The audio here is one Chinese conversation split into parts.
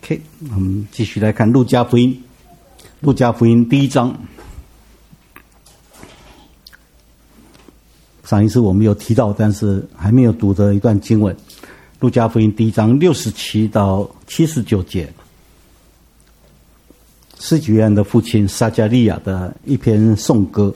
OK， 我们继续来看路加福音。路加福音第1章，上一次我们有提到，但是还没有读的一段经文。路加福音第1章67到79节，施洗约翰的父亲撒迦利亚的一篇颂歌。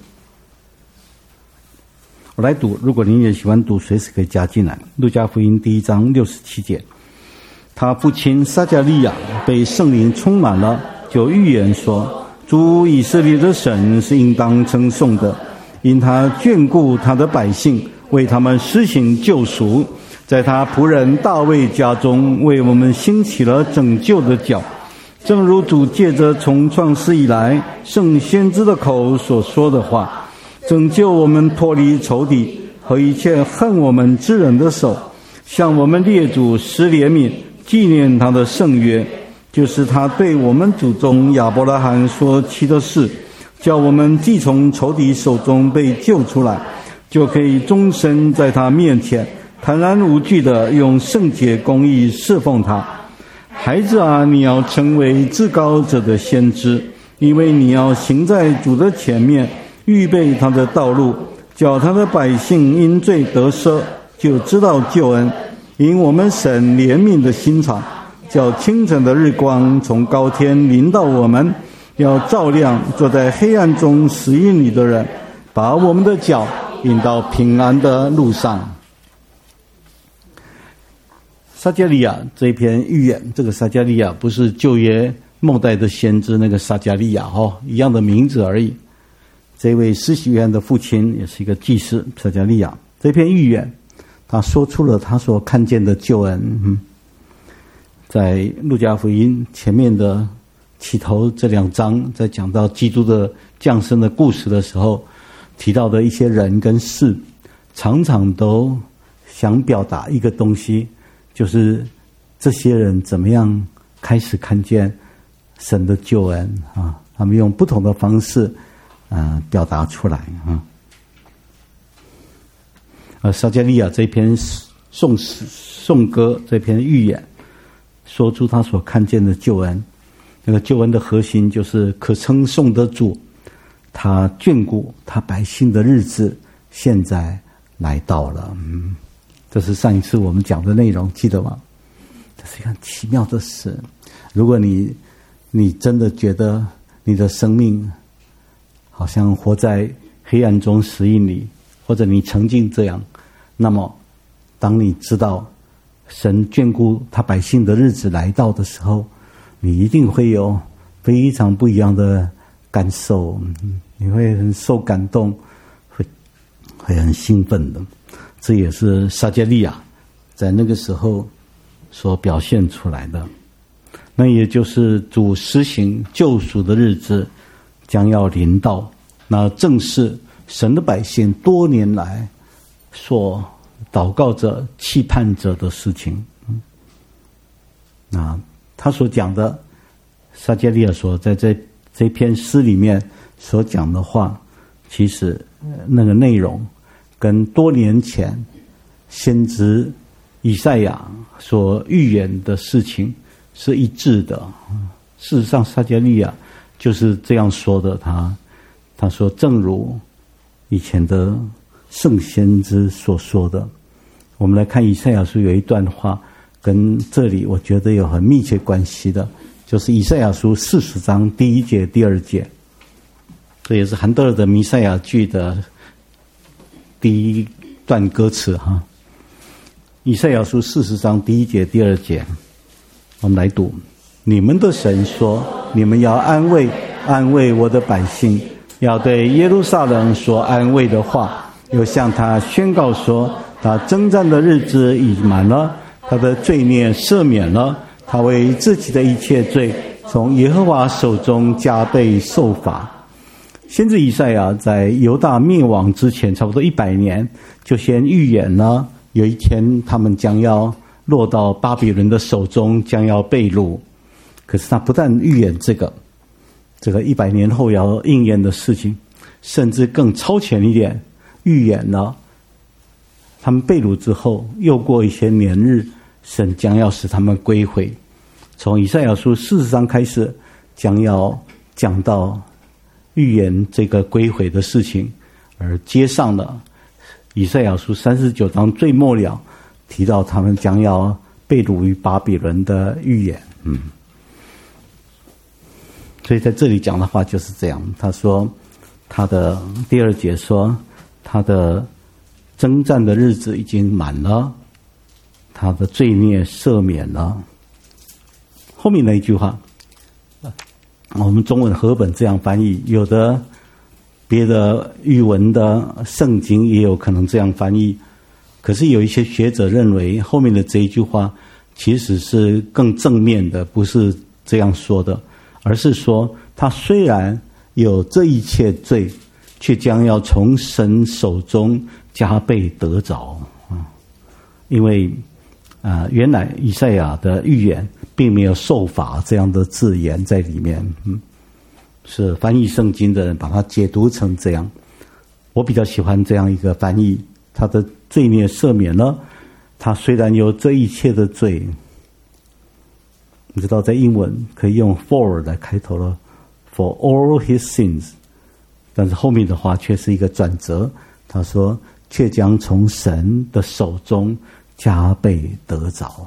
我来读，如果您也喜欢读，随时可以加进来。路加福音第1章67节，他父亲撒迦利亚被圣灵充满了，就预言说：主以色列的神是应当称颂的，因他眷顾他的百姓，为他们施行救赎，在他仆人大卫家中为我们兴起了拯救的脚，正如主借着从创世以来圣先知的口所说的话，拯救我们脱离仇敌和一切恨我们之人的手，向我们列祖施怜悯，纪念他的圣约，就是他对我们祖宗亚伯拉罕所起的事，叫我们既从仇敌手中被救出来，就可以终身在他面前坦然无惧地用圣洁公义侍奉他。孩子啊，你要成为至高者的先知，因为你要行在主的前面，预备他的道路，叫他的百姓因罪得赦，就知道救恩。因我们神怜悯的心肠，叫清晨的日光从高天临到我们，要照亮坐在黑暗中死荫里的人，把我们的脚引到平安的路上。撒迦利亚这一篇预言，这个撒迦利亚不是旧约末代的先知那个撒迦利亚一样的名字而已。这位施洗约翰的父亲也是一个祭司撒迦利亚。这篇预言他说出了他所看见的救恩。在路加福音前面的起头这2章，在讲到基督的降生的故事的时候，提到的一些人跟事，常常都想表达一个东西，就是这些人怎么样开始看见神的救恩啊？他们用不同的方式表达出来啊。撒迦利亚这篇颂歌，这篇预言，说出他所看见的救恩。那个救恩的核心就是可称颂的主，他眷顾他百姓的日子现在来到了。这是上一次我们讲的内容，记得吗？这是一个很奇妙的事。如果你真的觉得你的生命好像活在黑暗中死荫里，或者你曾经这样，那么当你知道神眷顾他百姓的日子来到的时候，你一定会有非常不一样的感受，你会很受感动，会很兴奋的。这也是撒迦利亚在那个时候所表现出来的。那也就是主施行救赎的日子将要临到，那正是神的百姓多年来所祷告着期盼着的事情。那他所讲的，撒迦利亚所在这篇诗里面所讲的话，其实那个内容跟多年前先知以赛亚所预言的事情是一致的。事实上撒迦利亚就是这样说的，他说正如以前的圣先知所说的。我们来看以赛亚书有一段话跟这里我觉得有很密切关系的，就是以赛亚书40章第1节第2节，这也是韩德尔的弥赛亚剧的第一段歌词以赛亚书40章第1节第2节，我们来读。你们的神说，你们要安慰我的百姓，要对耶路撒冷说安慰的话，又向他宣告说，他征战的日子已满了，他的罪孽赦免了，他为自己的一切罪从耶和华手中加倍受罚。先知以赛亚在犹大灭亡之前差不多100年就先预言了，有一天他们将要落到巴比伦的手中，将要被掳。可是他不但预言这个100年后要应验的事情，甚至更超前一点，预言了他们被掳之后又过一些年日，神将要使他们归回。 从以赛亚书40章开始，将要讲到预言这个归回的事情，而接上了以赛亚书39章最末了提到他们将要被掳于巴比伦的预言。所以在这里讲的话就是这样，他说他的第2节说他的征战的日子已经满了，他的罪孽赦免了。后面那一句话我们中文和本这样翻译，有的别的语文的圣经也有可能这样翻译，可是有一些学者认为后面的这一句话其实是更正面的，不是这样说的，而是说他虽然有这一切罪，却将要从神手中加倍得着。因为原来以赛亚的预言并没有受罚这样的字眼在里面，是翻译圣经的人把它解读成这样。我比较喜欢这样一个翻译，他的罪孽赦免了，他虽然有这一切的罪，你知道在英文可以用 for 来开头了， for all his sins， 但是后面的话却是一个转折，他说却将从神的手中加倍得着。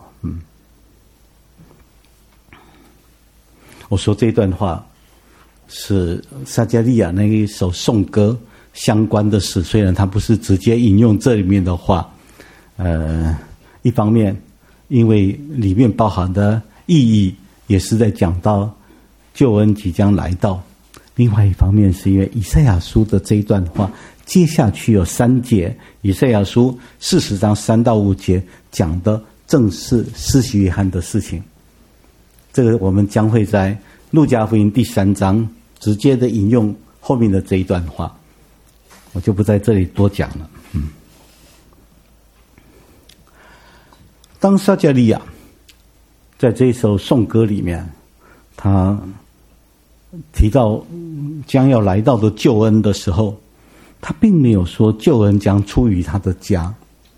我说这段话是撒迦利亚那一首颂歌相关的事，虽然他不是直接引用这里面的话，一方面因为里面包含的意义也是在讲到救恩即将来到，另外一方面是因为以赛亚书的这一段话接下去有3节，以赛亚书40章3到5节讲的正是施洗约翰的事情，这个我们将会在路加福音第3章直接的引用后面的这一段话，我就不在这里多讲了。当撒迦利亚在这一首颂歌里面，他提到将要来到的救恩的时候，他并没有说救恩将出于他的家。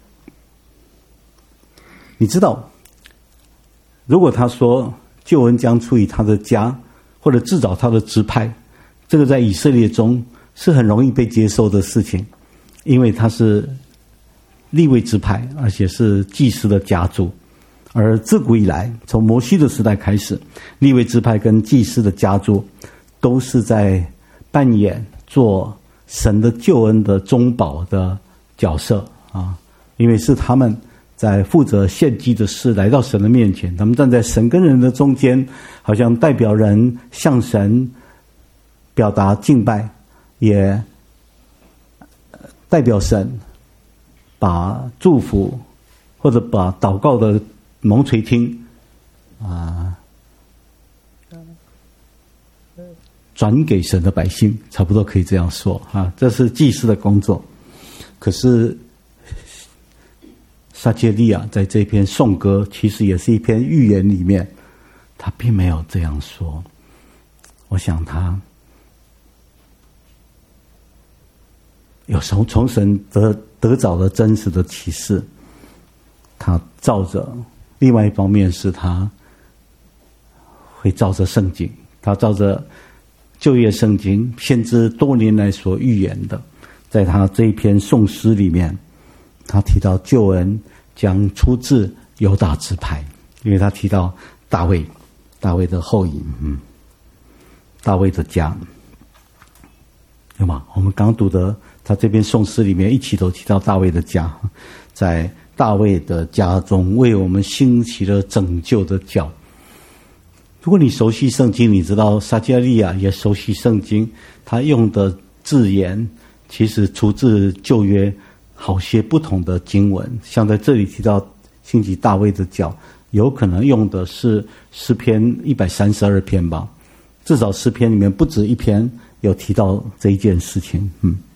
你知道，如果他说救恩将出于他的家，或者至少他的支派，这个在以色列中是很容易被接受的事情，因为他是利未支派，而且是祭司的家族。而自古以来，从摩西的时代开始，利未支派跟祭司的家族都是在扮演做神的救恩的中保的角色啊，因为是他们在负责献祭的事来到神的面前，他们站在神跟人的中间，好像代表人向神表达敬拜，也代表神把祝福或者把祷告的蒙垂听转给神的百姓，差不多可以这样说啊，这是祭司的工作。可是撒迦利亚在这篇颂歌其实也是一篇预言里面，他并没有这样说。我想他有时候从神得着了真实的启示，他照着，另外一方面是他会照着圣经，他照着旧约圣经先知多年来所预言的，在他这一篇颂诗里面，他提到救恩将出自犹大支派，因为他提到大卫的后裔，大卫的家，有吗？我们刚读的他这篇颂诗里面一起都提到大卫的家，在大卫的家中为我们兴起了拯救的脚。如果你熟悉圣经，你知道撒迦利亚也熟悉圣经，他用的字眼其实出自旧约好些不同的经文，像在这里提到兴起大卫的脚，有可能用的是诗篇132篇吧，至少诗篇里面不止一篇有提到这一件事情。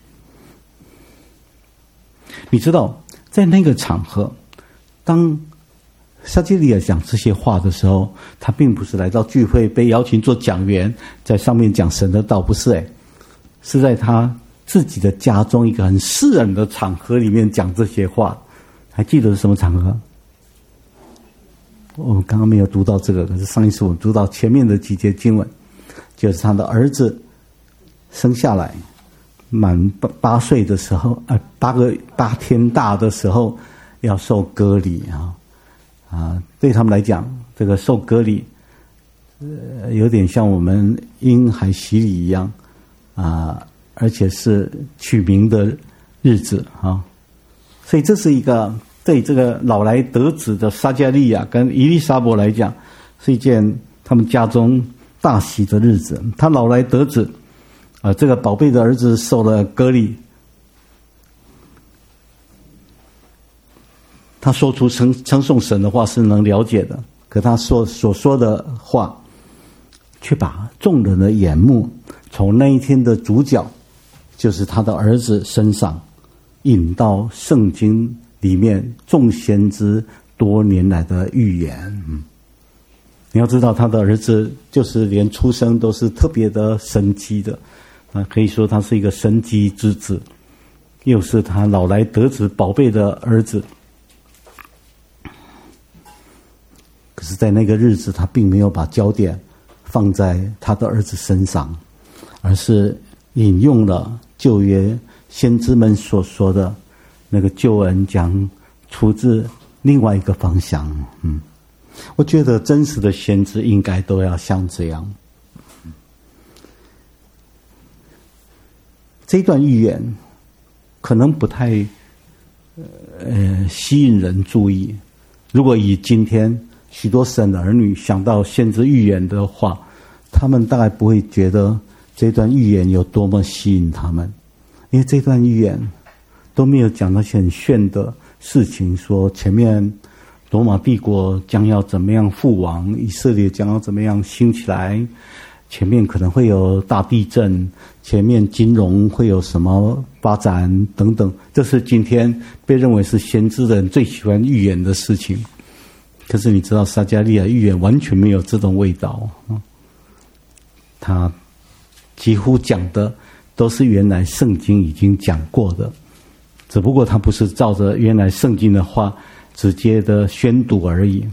你知道在那个场合，当撒迦利亚讲这些话的时候，他并不是来到聚会被邀请做讲员，在上面讲神的道，不是是在他自己的家中一个很私人的场合里面讲这些话。还记得是什么场合？ 我们刚刚没有读到这个，可是上一次我们读到前面的几节经文，就是他的儿子生下来满8岁的时候，8天大的时候要受割礼对他们来讲，这个受割礼有点像我们婴孩洗礼一样而且是取名的日子所以这是一个对这个老来得子的撒迦利亚跟以利沙伯来讲，是一件他们家中大喜的日子。他老来得子这个宝贝的儿子受了割礼，他说出称颂神的话是能了解的，可他所说的话却把众人的眼目从那一天的主角，就是他的儿子身上，引到圣经里面众先知多年来的预言。你要知道，他的儿子就是连出生都是特别的神迹的可以说他是一个神迹之子，又是他老来得子宝贝的儿子。可是在那个日子，他并没有把焦点放在他的儿子身上，而是引用了旧约先知们所说的那个救恩将出自另外一个方向。我觉得真实的先知应该都要像这样。这段预言可能不太吸引人注意。如果以今天许多神的儿女想到先知预言的话，他们大概不会觉得这段预言有多么吸引他们，因为这段预言都没有讲那些很炫的事情，说前面罗马帝国将要怎么样覆亡，以色列将要怎么样兴起来，前面可能会有大地震，前面金融会有什么发展等等，这是今天被认为是先知人最喜欢预言的事情。可是你知道撒迦利亚预言完全没有这种味道他几乎讲的都是原来圣经已经讲过的，只不过他不是照着原来圣经的话直接的宣读而已。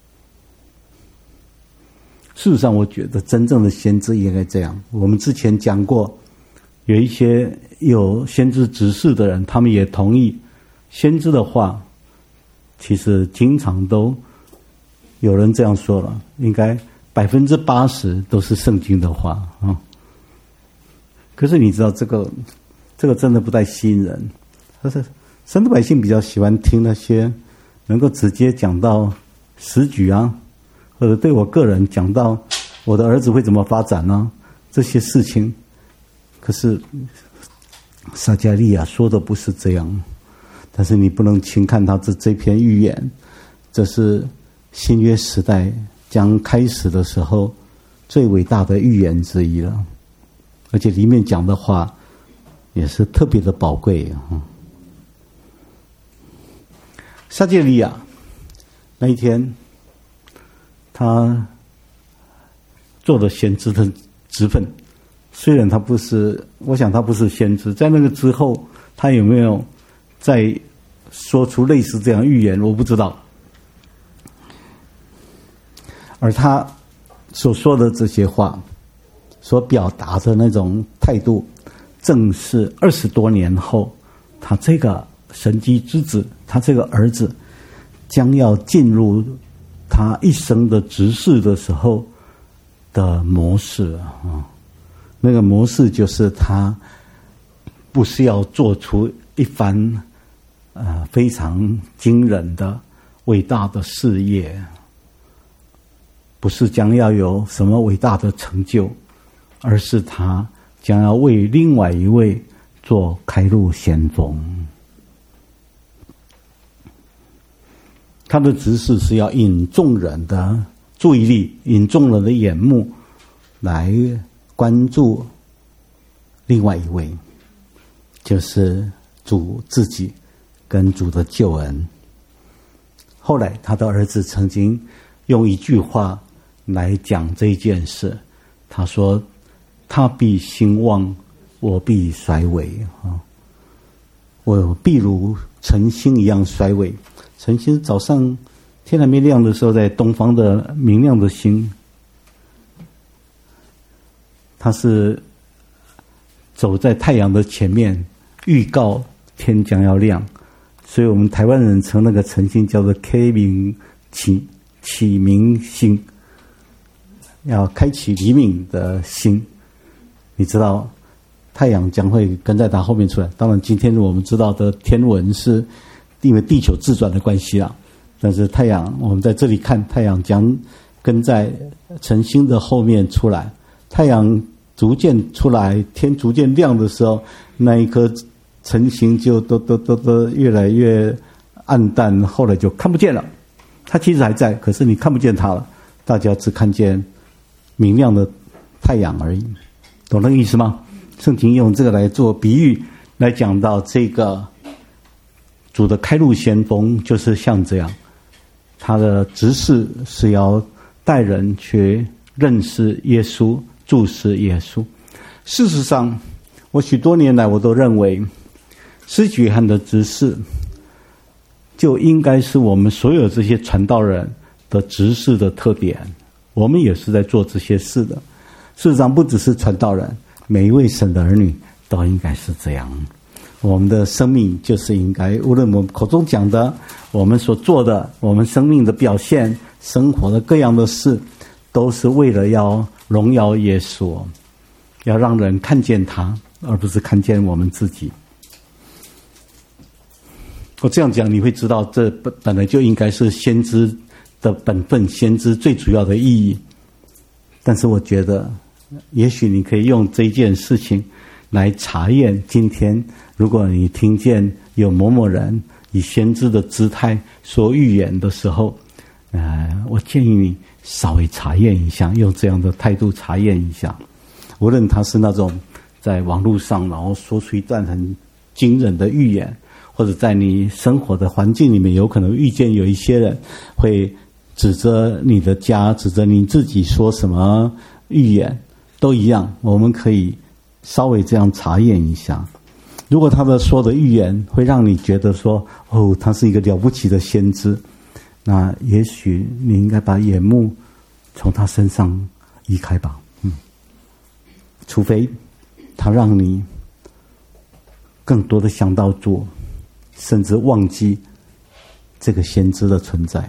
事实上我觉得真正的先知应该这样。我们之前讲过，有一些有先知执事的人，他们也同意先知的话其实经常都有人这样说了，应该80%都是圣经的话可是你知道这个真的不太吸引人。但是神的百姓比较喜欢听那些能够直接讲到时局或者对我个人讲到我的儿子会怎么发展这些事情。可是撒迦利亚说的不是这样，但是你不能轻看他这篇预言，这是新约时代将开始的时候最伟大的预言之一了，而且里面讲的话也是特别的宝贵撒迦利亚那一天，他做了先知的职分，虽然他不是，我想他不是先知，在那个之后他有没有再说出类似这样预言我不知道。而他所说的这些话所表达的那种态度，正是20多年后他这个神迹之子，他这个儿子将要进入他一生的执事的时候的模式那个模式就是他不是要做出一番非常惊人的伟大的事业，不是将要有什么伟大的成就，而是他将要为另外一位做开路先锋。他的指示是要引众人的注意力，引众人的眼目来关注另外一位，就是主自己跟主的救恩。后来他的儿子曾经用一句话来讲这件事，他说他必兴旺，我必衰微我必如晨星一样衰微。晨星早上天还没亮的时候，在东方的明亮的星，它是走在太阳的前面，预告天将要亮。所以我们台湾人称那个晨星叫做启明星，要开启黎明的星。你知道太阳将会跟在它后面出来。当然今天我们知道的天文是因为地球自转的关系啦，但是太阳我们在这里看，太阳将跟在晨星的后面出来。太阳逐渐出来，天逐渐亮的时候，那一颗晨星就都越来越暗淡，后来就看不见了。它其实还在，可是你看不见它了，大家只看见明亮的太阳而已。懂那个意思吗？圣经用这个来做比喻，来讲到这个主的开路先锋就是像这样，他的职事是要带人去认识耶稣，注视耶稣。事实上，我许多年来我都认为，施洗约翰的职事就应该是我们所有这些传道人的职事的特点。我们也是在做这些事的。事实上，不只是传道人，每一位神的儿女都应该是这样。我们的生命就是应该，无论我们口中讲的，我们所做的，我们生命的表现，生活的各样的事，都是为了要荣耀耶稣，要让人看见他，而不是看见我们自己。我这样讲，你会知道，这本来就应该是先知的本分，先知最主要的意义。但是我觉得，也许你可以用这件事情来查验今天，如果你听见有某某人以先知的姿态说预言的时候，我建议你稍微查验一下，用这样的态度查验一下。无论他是那种在网络上然后说出一段很惊人的预言，或者在你生活的环境里面有可能遇见有一些人会指着你的家，指着你自己说什么预言，都一样，我们可以稍微这样查验一下。如果他的说的预言会让你觉得说，他是一个了不起的先知，那也许你应该把眼目从他身上移开吧。除非他让你更多的想到主，甚至忘记这个先知的存在。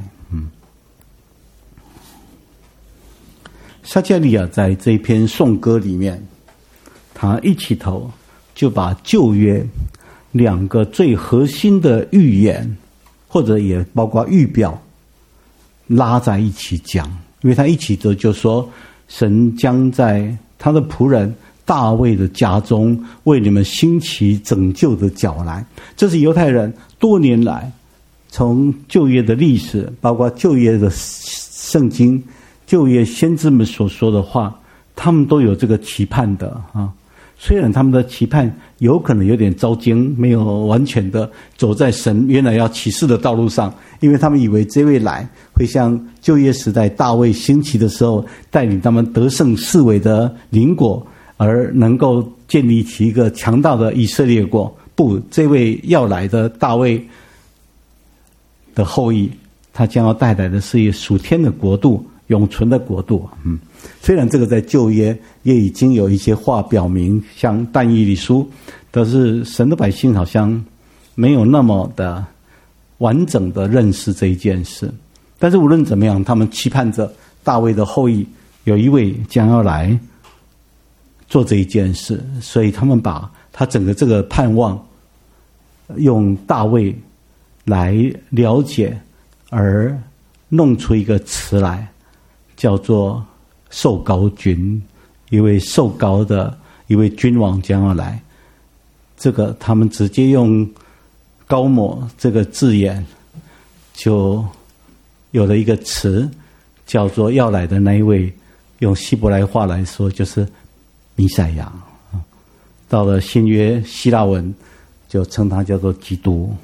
撒迦利亚在这篇颂歌里面，他一起头就把旧约两个最核心的预言，或者也包括预表，拉在一起讲。因为他一起头就说，神将在他的仆人大卫的家中为你们兴起拯救的脚来。这是犹太人多年来从旧约的历史，包括旧约的圣经，旧约先知们所说的话，他们都有这个期盼的啊。虽然他们的期盼有可能有点糟经，没有完全的走在神原来要启示的道路上，因为他们以为这位来会像旧约时代大卫兴起的时候，带领他们得胜视为的邻国，而能够建立起一个强大的以色列国。不，这位要来的大卫的后裔，他将要带来的是一个属天的国度，永存的国度。虽然这个在旧约也已经有一些话表明，像但以理书，但是神的百姓好像没有那么的完整的认识这一件事。但是无论怎么样，他们期盼着大卫的后裔有一位将要来做这一件事，所以他们把他整个这个盼望用大卫来了解，而弄出一个词来，叫做受膏君，一位受膏的一位君王将要来。这个他们直接用膏抹这个字眼，就有了一个词叫做要来的那一位，用希伯来话来说就是弥赛亚。到了新约希腊文就称他叫做基督。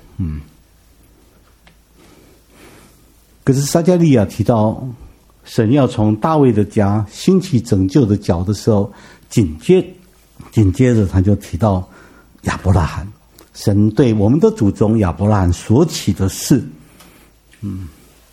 可是撒迦利亚提到神要从大卫的家兴起拯救的脚的时候，紧接着他就提到亚伯拉罕，神对我们的祖宗亚伯拉罕所起的事。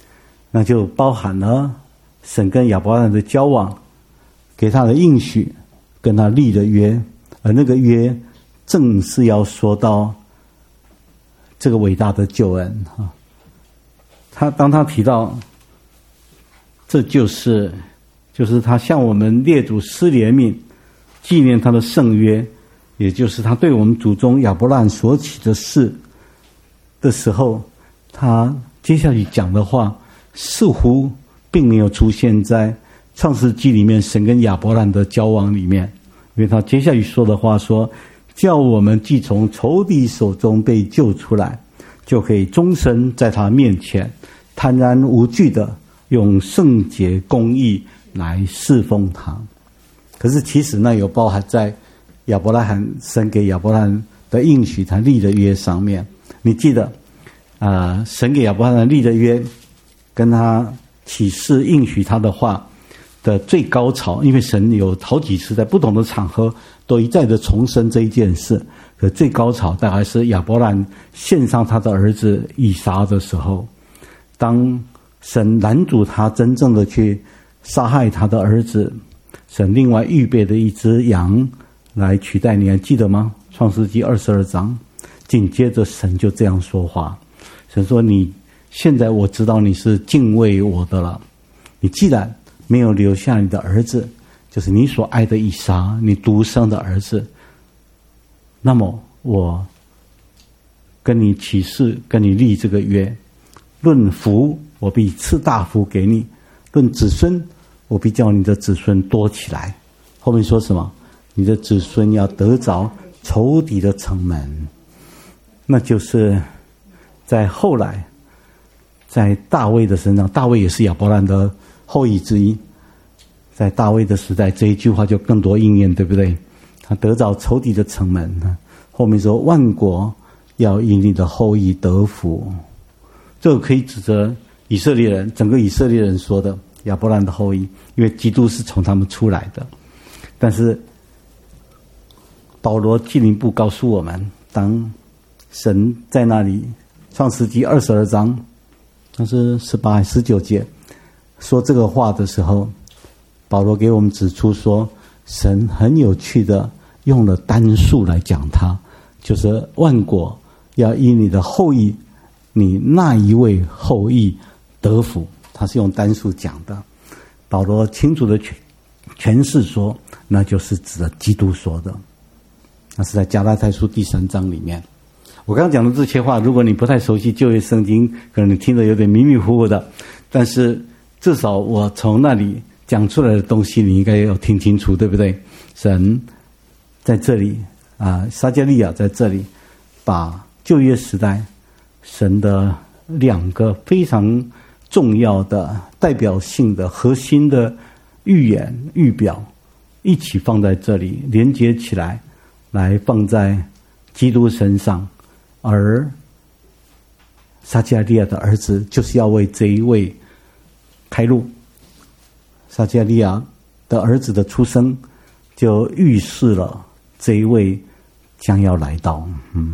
那就包含了神跟亚伯兰的交往，给他的应许，跟他立的约，而那个约正是要说到这个伟大的救恩啊。当他提到这就是他向我们列祖施怜悯，纪念他的圣约，也就是他对我们祖宗亚伯兰所起的事的时候，他接下去讲的话似乎并没有出现在创世纪里面神跟亚伯兰的交往里面，因为他接下去说的话说，叫我们既从仇敌手中被救出来，就可以终身在他面前坦然无惧的用圣洁公义来侍奉他。可是其实那有包含在亚伯拉罕神给亚伯拉罕的应许，他立的约上面。你记得神给亚伯拉罕立的约跟他启示应许他的话的最高潮，因为神有好几次在不同的场合都一再的重申这一件事，可最高潮大概是亚伯兰献上他的儿子以撒的时候，当神拦阻他真正的去杀害他的儿子，神另外预备的一只羊来取代，你还记得吗？创世纪22章，紧接着神就这样说话，神说，你现在我知道你是敬畏我的了，你既然没有留下你的儿子，就是你所爱的以撒，你独生的儿子，那么我跟你起誓，跟你立这个约，论福我必赐大福给你，论子孙我必叫你的子孙多起来。后面说什么？你的子孙要得着仇敌的城门。那就是在后来在大卫的身上，大卫也是亚伯兰的后裔之一，在大卫的时代这一句话就更多应验，对不对？他得着仇敌的城门，后面说万国要因你的后裔得福。这个可以指责以色列人，整个以色列人说的亚伯兰的后裔，因为基督是从他们出来的。但是保罗进一步告诉我们，当神在那里创世纪22章那是18还19节说这个话的时候，保罗给我们指出说，神很有趣的用了单数来讲他，就是万国要因你的后裔，你那一位后裔得福，他是用单数讲的。保罗清楚的诠释说，那就是指的基督说的，那是在加拉太书第3章里面。我刚刚讲的这些话，如果你不太熟悉旧约圣经，可能你听得有点迷迷糊糊的，但是至少我从那里讲出来的东西你应该要听清楚，对不对？神在这里撒迦利亚在这里把旧约时代神的2个非常重要的代表性的核心的预言预表一起放在这里，连接起来，来放在基督身上。而撒迦利亚的儿子就是要为这一位开路，撒迦利亚的儿子的出生就预示了这一位将要来到。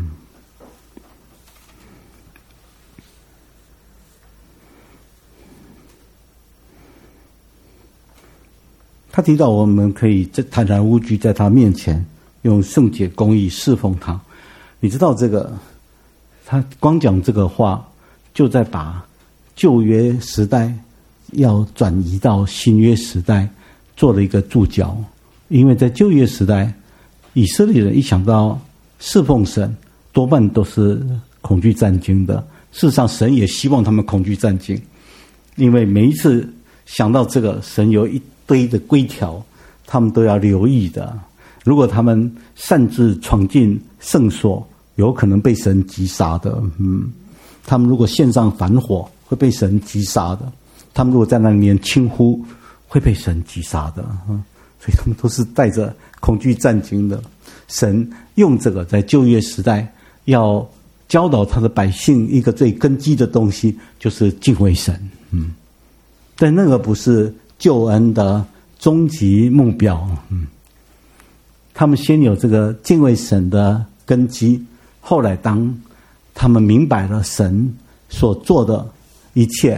他提到我们可以坦然无惧在他面前用圣洁公义侍奉他。你知道这个，他光讲这个话就在把旧约时代要转移到新约时代做了一个注脚。因为在旧约时代，以色列人一想到侍奉神多半都是恐惧战惊的，事实上神也希望他们恐惧战惊，因为每一次想到这个，神有一堆的规条他们都要留意的。如果他们擅自闯进圣所，有可能被神击杀的。他们如果献上反火，会被神击杀的。他们如果在那里面轻呼，会被神击杀的。所以他们都是带着恐惧战惊的。神用这个在旧约时代要教导他的百姓一个最根基的东西，就是敬畏神。但那个不是救恩的终极目标。他们先有这个敬畏神的根基，后来当他们明白了神所做的一切，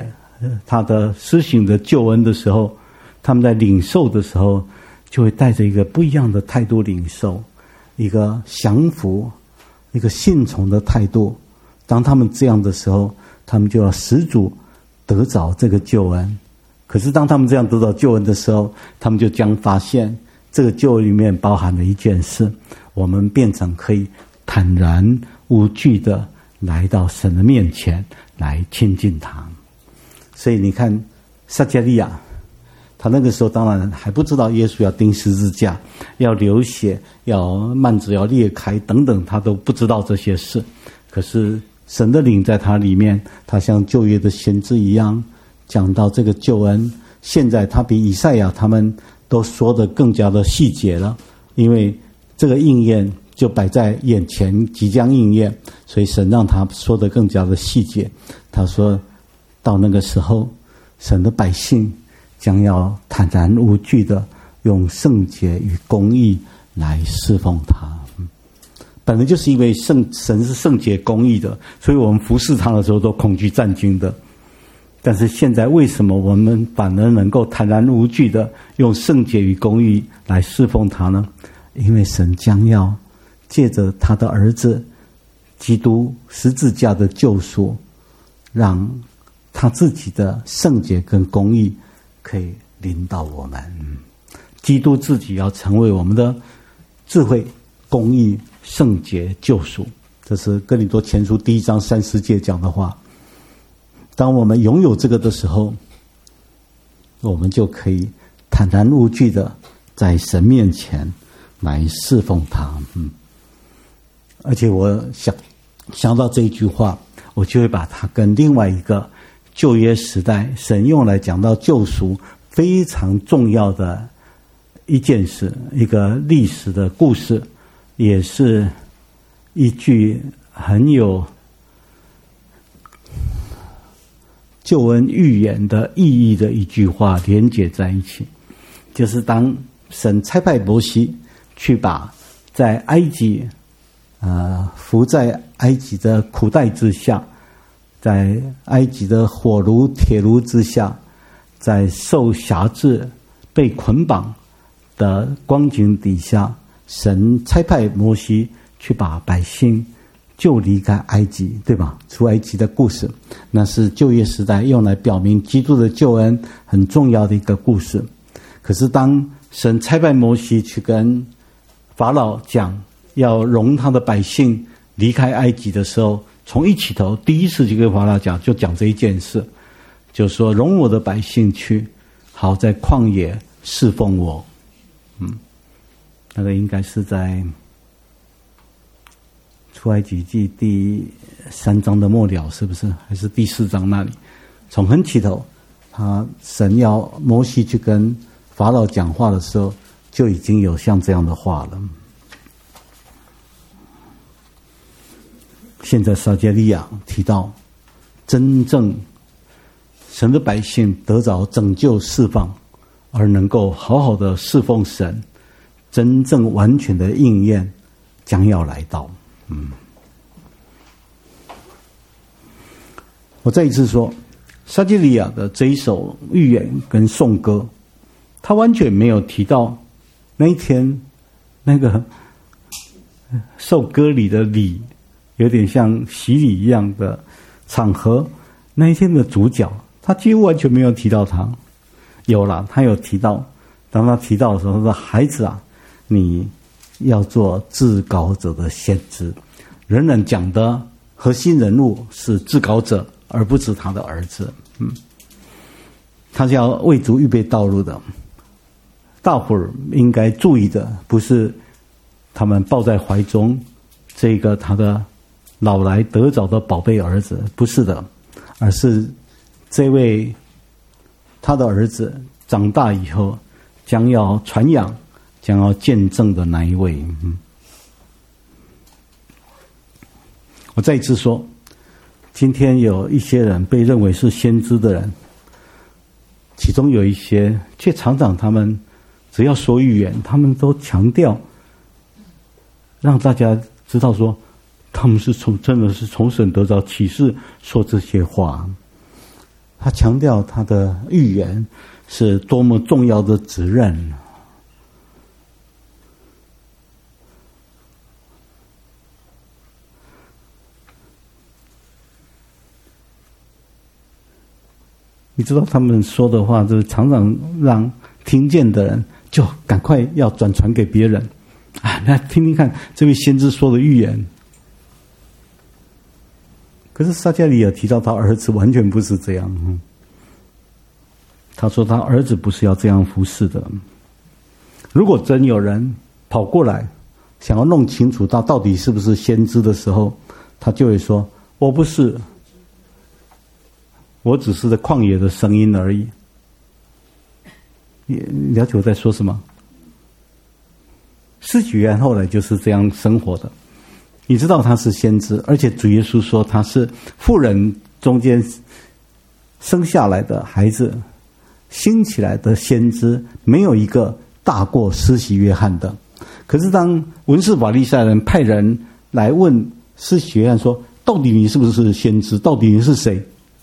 他的施行的救恩的时候，他们在领受的时候，就会带着一个不一样的态度领受，一个降服，一个信从的态度。当他们这样的时候，他们就要使主得着这个救恩。可是当他们这样得到救恩的时候，他们就将发现这个救恩里面包含了一件事，我们变成可以坦然无惧的来到神的面前来亲近他。所以你看撒迦利亚，他那个时候当然还不知道耶稣要钉十字架，要流血，要幔子要裂开等等，他都不知道这些事。可是神的灵在他里面，他像旧约的先知一样讲到这个救恩。现在他比以赛亚他们都说得更加的细节了，因为这个应验就摆在眼前，即将应验，所以神让他说得更加的细节。他说到那个时候，神的百姓将要坦然无惧的用圣洁与公义来侍奉他。本来就是因为神是圣洁公义的，所以我们服侍他的时候都恐惧战惊的。但是现在为什么我们反而能够坦然无惧的用圣洁与公义来侍奉他呢？因为神将要借着他的儿子基督十字架的救赎，让他自己的圣洁跟公义可以领导我们。基督自己要成为我们的智慧、公义、圣洁、救赎。这是哥林多前书1章30节讲的话。当我们拥有这个的时候，我们就可以坦然无惧的在神面前来侍奉他。而且我想到这一句话，我就会把它跟另外一个旧约时代神用来讲到救赎非常重要的一件事，一个历史的故事，也是一句很有救恩预言的意义的一句话连结在一起。就是当神差派摩西去把在埃及伏在埃及的苦待之下，在埃及的火炉铁炉之下，在受辖制被捆绑的光景底下，神差派摩西去把百姓就离开埃及，对吧？出埃及的故事，那是旧约时代用来表明基督的救恩很重要的一个故事。可是当神差派摩西去跟法老讲要容他的百姓离开埃及的时候，从一起头第一次去跟法老讲，就讲这一件事，就说容我的百姓去，好在旷野侍奉我。那个应该是在出埃及记第3章的末了，是不是？还是第4章那里？从很起头，神要摩西去跟法老讲话的时候，就已经有像这样的话了。现在撒迦利亚提到，真正神的百姓得着拯救释放，而能够好好的侍奉神，真正完全的应验将要来到。我再一次说，撒迦利亚的这一首预言跟颂歌，他完全没有提到那一天那个受割礼的礼，有点像洗礼一样的场合，那一天的主角，他几乎完全没有提到他。有了，他有提到，当他提到的时候，他说：“孩子啊，你要做至高者的先知。”人人讲的核心人物是至高者，而不是他的儿子。他是要为主预备道路的。大伙儿应该注意的，不是他们抱在怀中这个他的老来得着的宝贝儿子，不是的，而是这位他的儿子长大以后将要传扬、将要见证的那一位。我再一次说，今天有一些人被认为是先知的人，其中有一些却常常他们只要说预言，他们都强调让大家知道说他们是真的是从神得到启示说这些话。 他强调他的预言是多么重要的责任。你知道他们说的话，就是常常让听见的人就赶快要转传给别人啊！那听听看这位先知说的预言。可是撒迦利亚提到他儿子完全不是这样，他说他儿子不是要这样服侍的。如果真有人跑过来想要弄清楚他到底是不是先知的时候，他就会说：“我不是。我只是在旷野的声音而已。”你了解我在说什么？施洗约翰后来就是这样生活的。你知道他是先知，而且主耶稣说他是妇人中间生下来的孩子，兴起来的先知，没有一个大过施洗约翰的。可是当文士法利赛人派人来问施洗约翰说：“到底你是不是先知？到底你是谁？”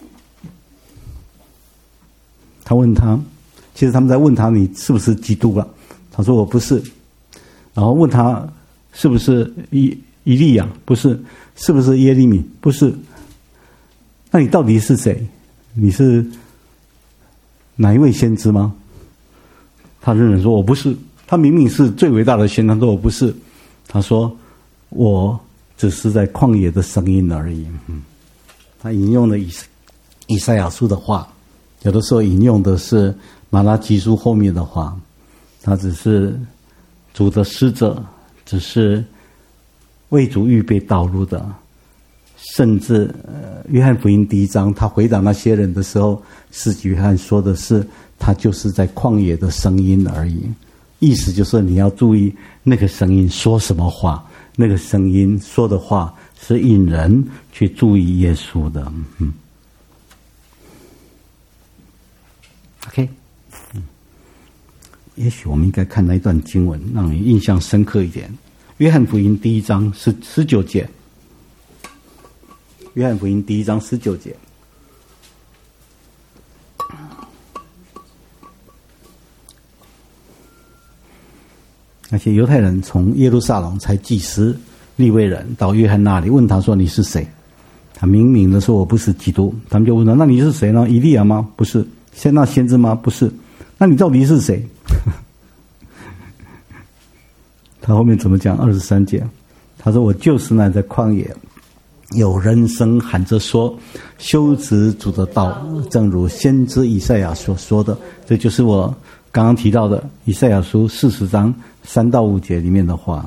他问他，其实他们在问他你是不是基督了？他说我不是。然后问他是不是以利亚？不是。是不是耶利米？不是。那你到底是谁？你是哪一位先知吗？他仍然说我不是。他明明是最伟大的先知，他说我不是。他说我只是在旷野的声音而已。他引用了以赛亚书的话，有的时候引用的是马拉基书后面的话。他只是主的使者，只是为主预备道路的。甚至约翰福音第1章他回答那些人的时候，施洗约翰说的是他就是在旷野的声音而已。意思就是你要注意那个声音说什么话，那个声音说的话是引人去注意耶稣的。OK， 也许我们应该看那一段经文，让你印象深刻一点。约翰福音第1章是19节。约翰福音第1章19节。那些犹太人从耶路撒冷差祭司利未人到约翰那里，问他说：“你是谁？”他明明的说：“我不是基督。”他们就问他：“那你是谁呢？以利亚吗？不是。那先知吗？不是。那你到底是谁？”他后面怎么讲？23节，他说：“我就是那在旷野有人声喊着说，修直主的道，正如先知以赛亚所说的。”这就是我刚刚提到的以赛亚书40章3到5节里面的话。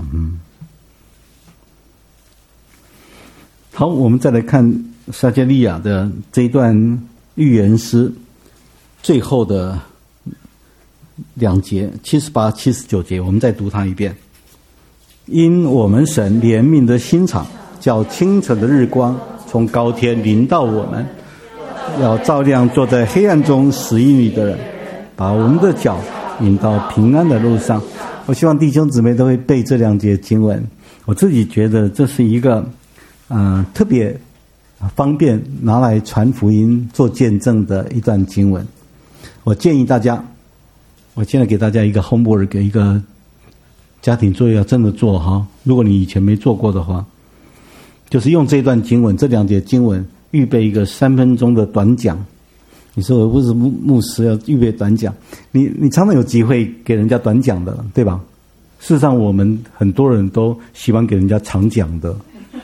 好，我们再来看撒迦利亚的这一段预言诗最后的2节78、79节，我们再读它一遍。因我们神怜悯的心肠，叫清晨的日光从高天临到我们，要照亮坐在黑暗中死荫里的人，把我们的脚引到平安的路上。我希望弟兄姊妹都会背这2节经文。我自己觉得这是一个特别方便拿来传福音做见证的一段经文。我建议大家，我现在给大家一个 homework， 给一个家庭作业，要真的做哈。如果你以前没做过的话，就是用这段经文，这2节经文，预备一个3分钟的短讲。你说我不是牧师，要预备短讲，你常常有机会给人家短讲的，对吧？事实上，我们很多人都喜欢给人家长讲的。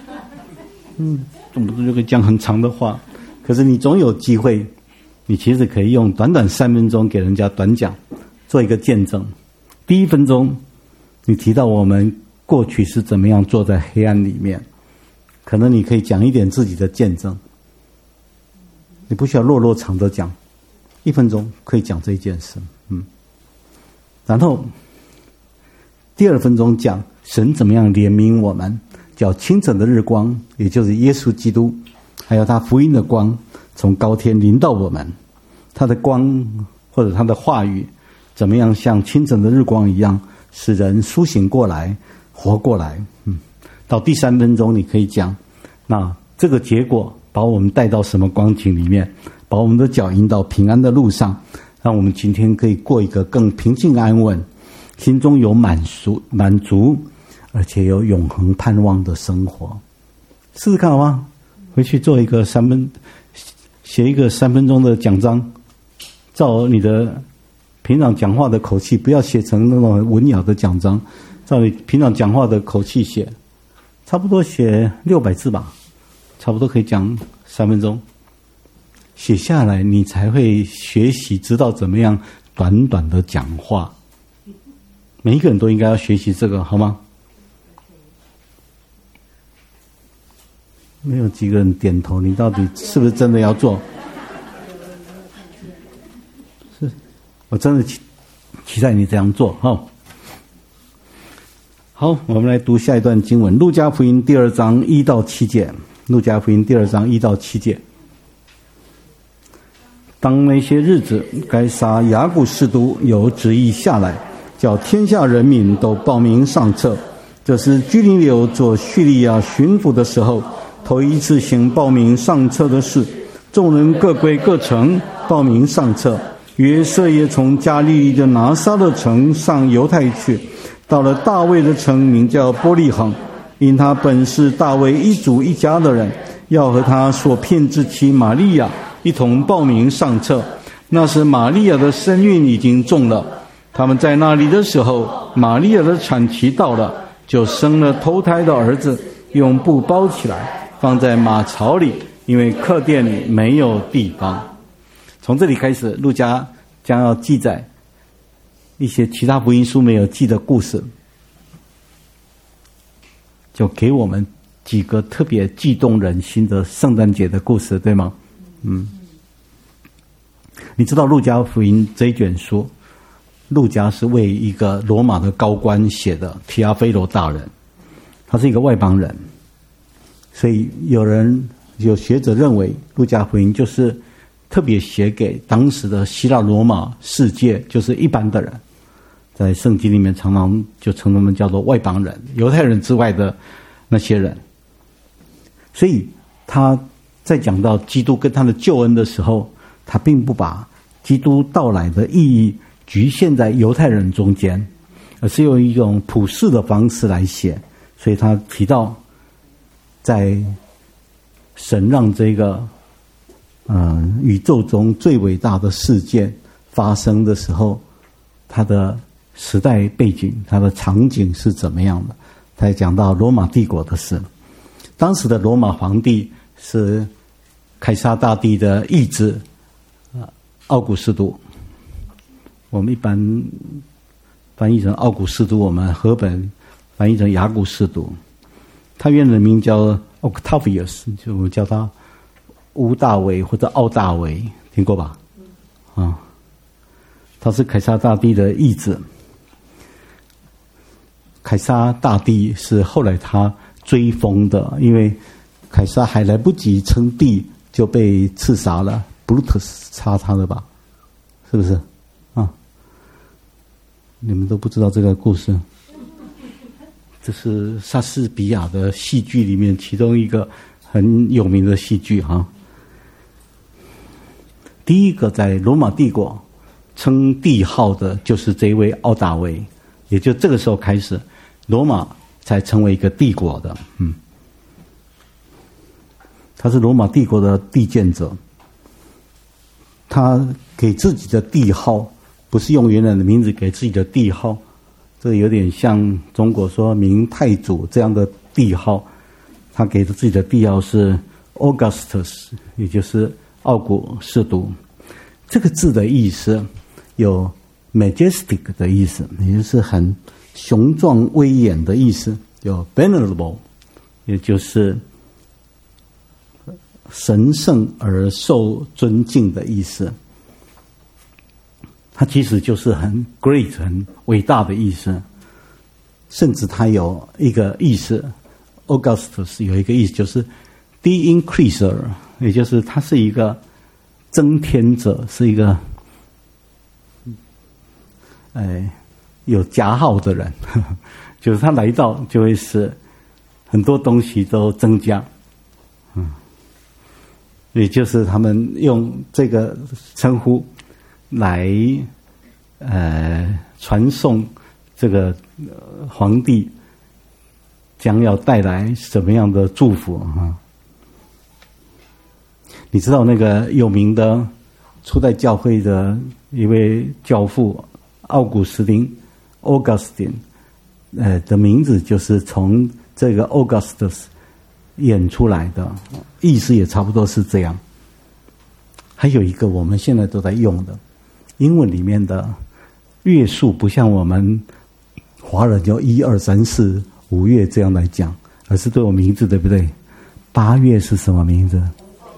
动不动就可以讲很长的话，可是你总有机会，你其实可以用短短3分钟给人家短讲，做一个见证。第1分钟，你提到我们过去是怎么样坐在黑暗里面，可能你可以讲一点自己的见证。你不需要落长的讲，1分钟可以讲这一件事。然后第2分钟讲神怎么样怜悯我们，叫清晨的日光，也就是耶稣基督，还有他福音的光从高天临到我们，他的光或者他的话语怎么样像清晨的日光一样使人苏醒过来，活过来。到第3分钟你可以讲，那这个结果把我们带到什么光景里面， 把我们的脚引导平安的路上，让我们今天可以过一个更平静安稳，心中有满足，而且有永恒盼望的生活。试试看好吗？回去做一个写一个3分钟的讲章，照你的平常讲话的口气，不要写成那种文雅的讲章，照你平常讲话的口气写，差不多写600字吧，差不多可以讲3分钟。写下来，你才会学习知道怎么样短短的讲话。每一个人都应该要学习这个，好吗？没有几个人点头，你到底是不是真的要做？是，我真的期待你这样做。好，我们来读下一段经文，路加福音第2章1到7节。路加福音第2章1到7节。当那些日子，该撒雅古士都有旨意下来，叫天下人民都报名上册。这是居里流做叙利亚巡抚的时候，头一次行报名上册的事。众人各归各城，报名上册。约瑟也从加利利的拿撒勒城上犹太去，到了大卫的城，名叫伯利恒，因他本是大卫一族一家的人，要和他所骗之妻玛利亚一同报名上册。那时玛利亚的身孕已经重了，他们在那里的时候，玛利亚的产期到了，就生了头胎的儿子，用布包起来，放在马槽里，因为客店里没有地方。从这里开始，路加将要记载一些其他福音书没有记的故事，就给我们几个特别激动人心的圣诞节的故事，对吗？你知道路加福音这一卷书，路加是为一个罗马的高官写的，提阿非罗大人，他是一个外邦人，所以有学者认为路加福音就是特别写给当时的希腊罗马世界，就是一般的人，在圣经里面常常就称他们叫做外邦人，犹太人之外的那些人。所以他在讲到基督跟他的救恩的时候，他并不把基督到来的意义局限在犹太人中间，而是用一种普世的方式来写。所以他提到在神让这个宇宙中最伟大的事件发生的时候，它的时代背景，它的场景是怎么样的。他也讲到罗马帝国的事，当时的罗马皇帝是凯撒大帝的义子奥古斯都，我们一般翻译成奥古斯都，我们和本翻译成雅古斯都。他原来的名叫 Octavius， 就我们叫他乌大维或者奥大维，听过吧？他是凯撒大帝的义子。凯撒大帝是后来他追封的，因为凯撒还来不及称帝就被刺杀了，布鲁特斯杀他的吧？是不是？你们都不知道这个故事？这是莎士比亚的戏剧里面其中一个很有名的戏剧哈。第一个在罗马帝国称帝号的就是这位奥大维，也就这个时候开始，罗马才成为一个帝国的。他是罗马帝国的缔建者，他给自己的帝号不是用原来的名字给自己的帝号，这有点像中国说明太祖这样的帝号，他给的自己的帝号是 Augustus， 也就是奥古斯都。这个字的意思有 majestic 的意思，也就是很雄壮威严的意思，有 venerable， 也就是神圣而受尊敬的意思。它其实就是很 great 很伟大的意思，甚至它有一个意思 Augustus 有一个意思就是 the increaser， 也就是他是一个增添者，是一个有加号的人，就是他来到就会使很多东西都增加。 也就是他们用这个称呼来传送这个皇帝将要带来什么样的祝福啊？你知道那个有名的初代教会的一位教父奥古斯丁 （Augustine） 的名字就是从这个 Augustus 演出来的，意思也差不多是这样。还有一个我们现在都在用的英文里面的月数，不像我们华人就1、2、3、4、5月这样来讲，而是都有名字，对不对？8月是什么名字？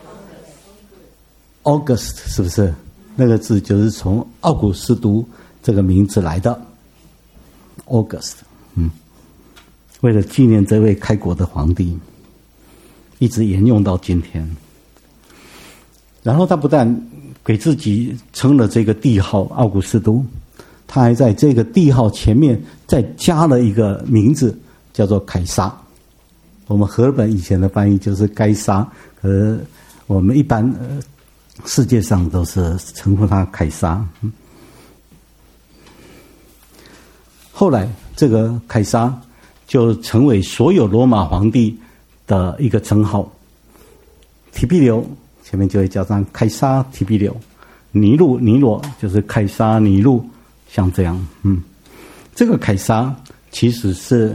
August 是不是？那个字就是从奥古斯都这个名字来的 August。为了纪念这位开国的皇帝，一直沿用到今天。然后他不但给自己称了这个帝号奥古斯都，他还在这个帝号前面再加了一个名字，叫做凯撒。我们和本以前的翻译就是该撒，可是我们一般世界上都是称呼他凯撒。后来这个凯撒就成为所有罗马皇帝的一个称号。提庇留前面就会加上凯撒提庇留，尼罗就是凯撒尼禄，像这样。这个凯撒其实是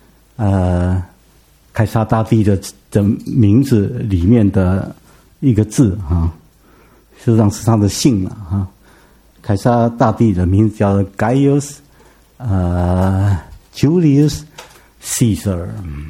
凯撒大帝的名字里面的一个字啊，事实上是他的姓了啊。凯撒大帝的名字叫 Gaius Julius Caesar，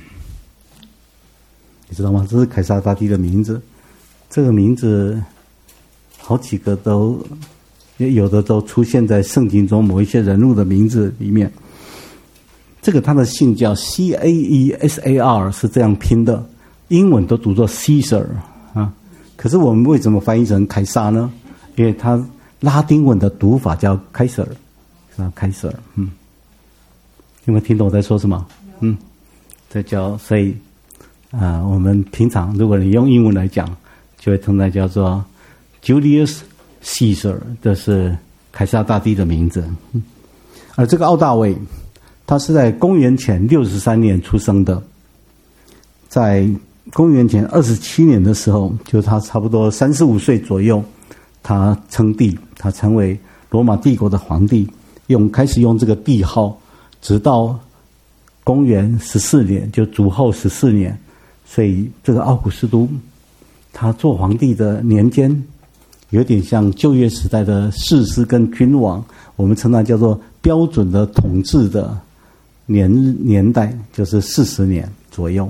你知道吗？这是凯撒大帝的名字。这个名字好几个都有的都出现在圣经中某一些人物的名字里面。这个他的姓叫 Caesar， 是这样拼的，英文都读作 Caesar 啊。可是我们为什么翻译成凯撒呢？因为他拉丁文的读法叫凯撒尔，是吧？凯撒尔，有没有听懂我在说什么？这叫所以我们平常如果你用英文来讲，就会通常叫做 Julius Caesar， 这是凯撒大帝的名字。而这个奥大卫，他是在公元前63年出生的，在公元前27年的时候，就是他差不多35岁左右，他称帝，他成为罗马帝国的皇帝，开始用这个帝号，直到公元14年，就主后14年。所以这个奥古斯都他做皇帝的年间，有点像旧约时代的士师跟君王，我们称它叫做标准的统治的年代，就是40年左右。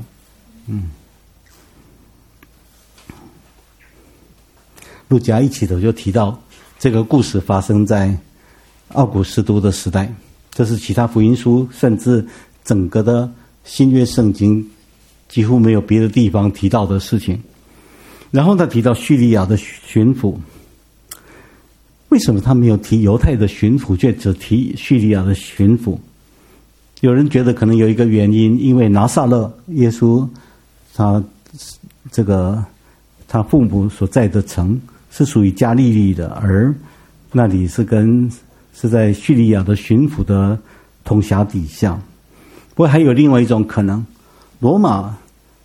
路加一起头就提到这个故事发生在奥古斯都的时代，这是其他福音书甚至整个的新约圣经几乎没有别的地方提到的事情。然后他提到叙利亚的巡抚，为什么他没有提犹太的巡抚，却只提叙利亚的巡抚？有人觉得可能有一个原因，因为拿撒勒耶稣他父母所在的城是属于加利利的，而那里是在叙利亚的巡抚的统辖底下。不过还有另外一种可能，罗马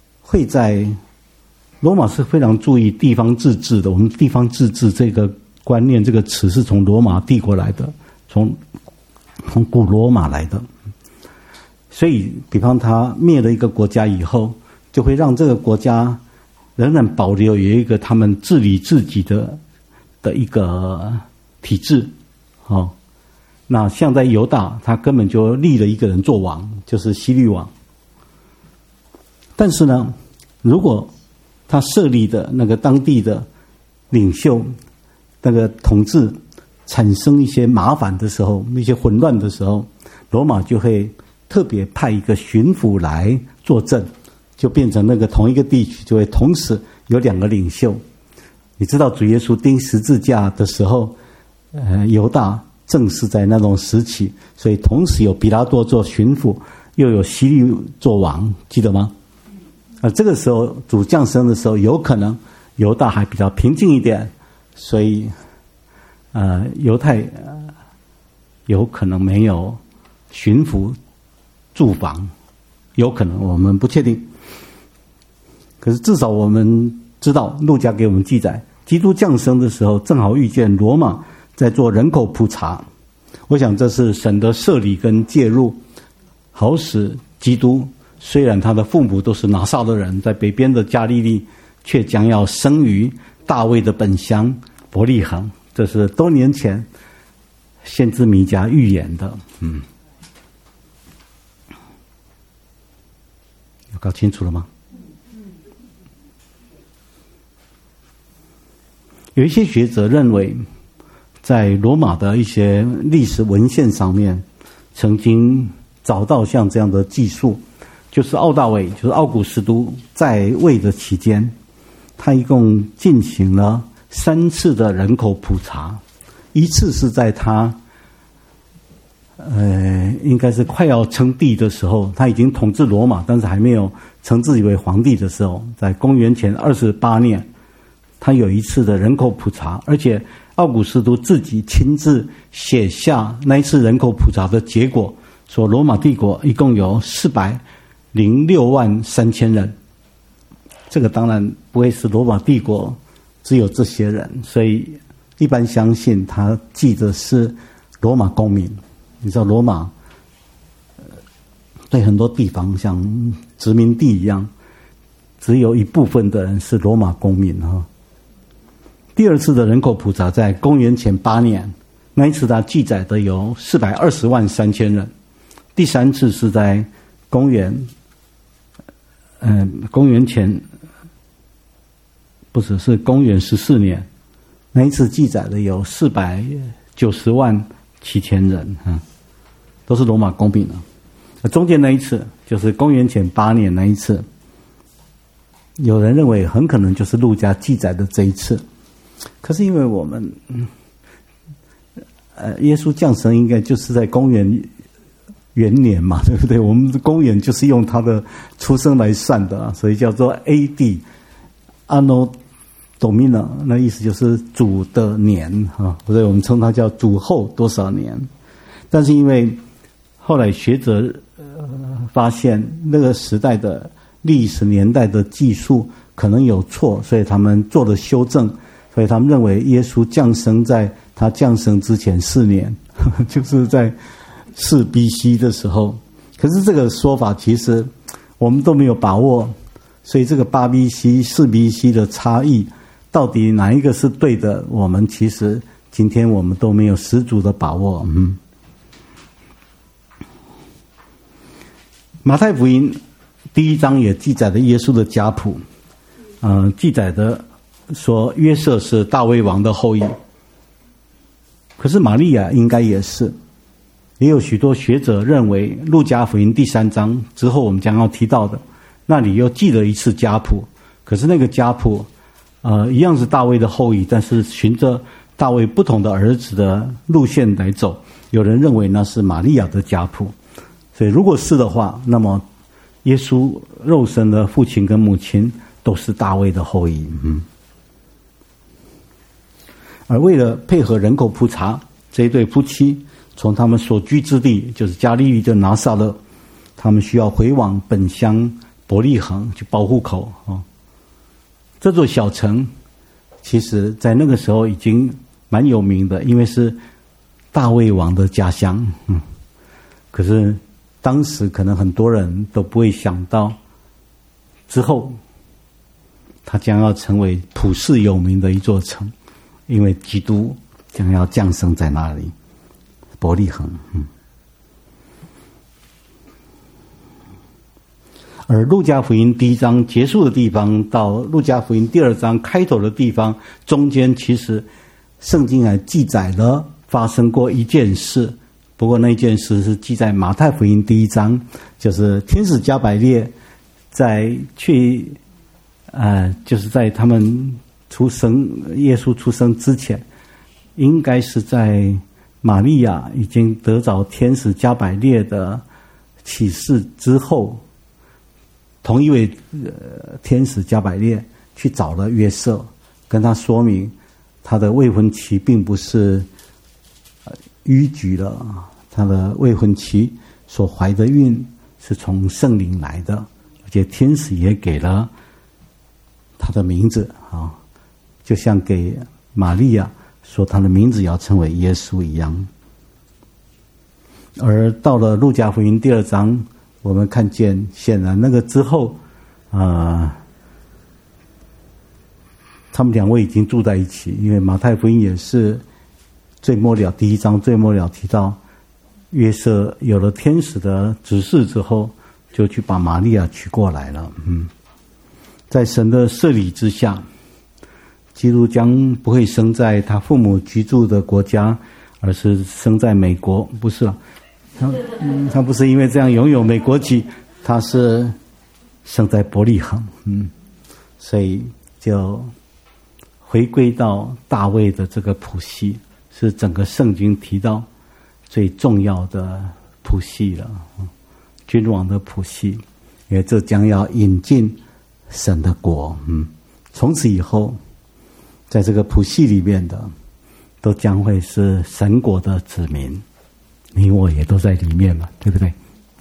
是非常注意地方自治的。我们地方自治这个观念，这个词是从罗马帝国来的，从古罗马来的。所以比方他灭了一个国家以后，就会让这个国家仍然保留有一个他们治理自己的一个体制。那像在犹大，他根本就立了一个人做王，就是希律王。但是呢，如果他设立的那个当地的领袖那个统治产生一些麻烦的时候，一些混乱的时候，罗马就会特别派一个巡抚来坐镇，就变成那个同一个地区就会同时有2个领袖。你知道主耶稣钉十字架的时候，犹大正是在那种时期，所以同时有比拉多做巡抚，又有希律做王，记得吗？这个时候主降生的时候，有可能犹大还比较平静一点，所以犹太有可能没有巡抚驻防，有可能，我们不确定。可是至少我们知道，路加给我们记载，基督降生的时候正好遇见罗马在做人口普查，我想这是神的设立跟介入，好使基督虽然他的父母都是拿撒勒人，在北边的加利利，却将要生于大卫的本乡伯利恒。这是多年前先知弥迦预言的。有搞清楚了吗？有一些学者认为，在罗马的一些历史文献上面，曾经找到像这样的记述，就是奥大维，就是奥古斯都在位的期间，他一共进行了3次的人口普查，一次是在他应该是快要称帝的时候，他已经统治罗马，但是还没有称自己为皇帝的时候，在公元前28年，他有一次的人口普查，而且奥古斯都自己亲自写下那一次人口普查的结果，说罗马帝国一共有406万3千人。这个当然不会是罗马帝国只有这些人，所以一般相信他记的是罗马公民。你知道罗马对很多地方像殖民地一样，只有一部分的人是罗马公民哈。第二次的人口普查在公元前8年，那一次他记载的有420万3千人。第3次是在公元前不是，是公元14年，那一次记载的有490万7千人，都是罗马公民了。中间那一次就是公元前8年那一次，有人认为很可能就是路加记载的这一次。可是因为我们耶稣降生应该就是在公元元年嘛，对不对？我们的公元就是用他的出生来算的，所以叫做 AD Anno Domini， 那意思就是主的年所以我们称它叫主后多少年。但是因为后来学者发现那个时代的历史年代的记述可能有错，所以他们做了修正，所以他们认为耶稣降生在他降生之前4年，就是在4 BC 的时候。可是这个说法其实我们都没有把握，所以这个8 BC 4 BC 的差异到底哪一个是对的，我们其实今天我们都没有十足的把握。马太福音第1章也记载了耶稣的家谱，记载的说约瑟是大卫王的后裔，可是玛利亚应该也是。也有许多学者认为路加福音第3章之后我们将要提到的，那里又记了一次家谱，可是那个家谱一样是大卫的后裔，但是循着大卫不同的儿子的路线来走。有人认为那是玛利亚的家谱，所以如果是的话，那么耶稣肉身的父亲跟母亲都是大卫的后裔。而为了配合人口普查，这一对夫妻从他们所居之地，就是加利利的拿撒勒，他们需要回往本乡伯利恒去报户口。这座小城其实在那个时候已经蛮有名的，因为是大卫王的家乡。可是当时可能很多人都不会想到，之后它将要成为普世有名的一座城，因为基督将要降生在那里，伯利恒。而路加福音第1章结束的地方到路加福音第2章开头的地方，中间其实圣经还记载了发生过一件事，不过那件事是记在马太福音第1章，就是天使加百列就是在他们出生，耶稣出生之前，应该是在玛利亚已经得着天使加百列的启示之后，同一位天使加百列去找了约瑟，跟他说明他的未婚妻并不是逾矩了，他的未婚妻所怀的孕是从圣灵来的，而且天使也给了他的名字啊，就像给玛利亚说他的名字要称为耶稣一样。而到了路加福音第2章，我们看见显然那个之后他们两位已经住在一起，因为马太福音也是最末了第1章最末了提到约瑟有了天使的指示之后，就去把玛利亚娶过来了。在神的设立之下，基督将不会生在他父母居住的国家，而是生在美国，不是了。他不是因为这样拥有美国籍，他是生在伯利恒，所以就回归到大卫的这个谱系，是整个圣经提到最重要的谱系了，君王的谱系，因为这将要引进神的国。从此以后，在这个谱系里面的，都将会是神国的子民。你我也都在里面嘛，对不对？